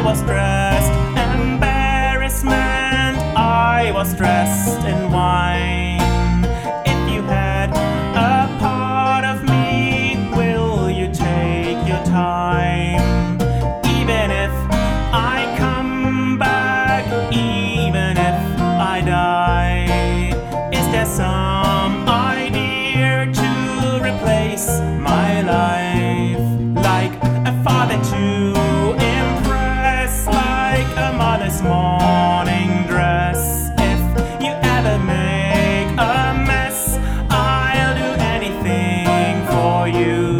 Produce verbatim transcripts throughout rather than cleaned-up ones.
was dressed embarrassment, I was dressed in wine. If you had a part of me, will you take your time? Even if I come back, even if I die, is there some idea to replace my life? Like a father to impress, like a mother's morning dress. If you ever make a mess, I'll do anything for you.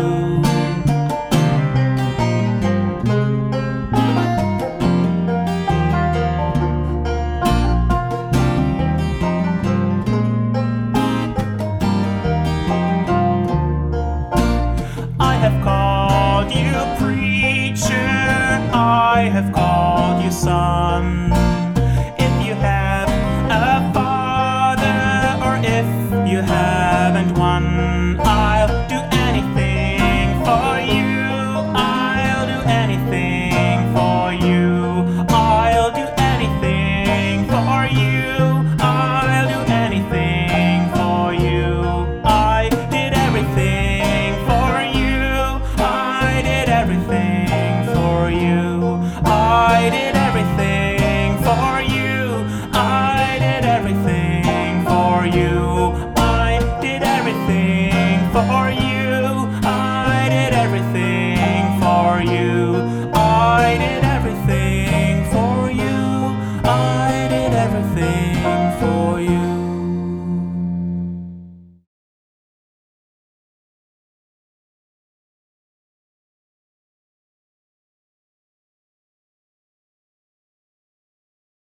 I have called you preacher, I have called you son. If you have a father, or if you haven't one, I'll do anything for you. I'll do anything for you. I'll do anything for you. I'll do anything for you. I did everything for you. I did everything for you. I did